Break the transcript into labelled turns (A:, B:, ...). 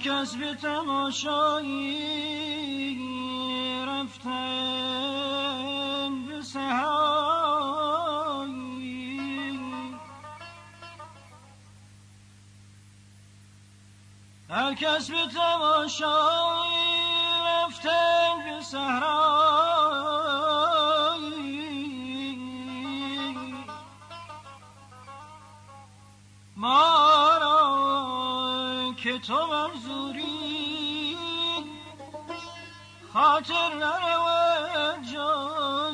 A: کس به تماشایی رفتن به صحرایی، هر کس به تماشایی رفتن به صحرایی، ما را که تو منظوری خاطر نرود جان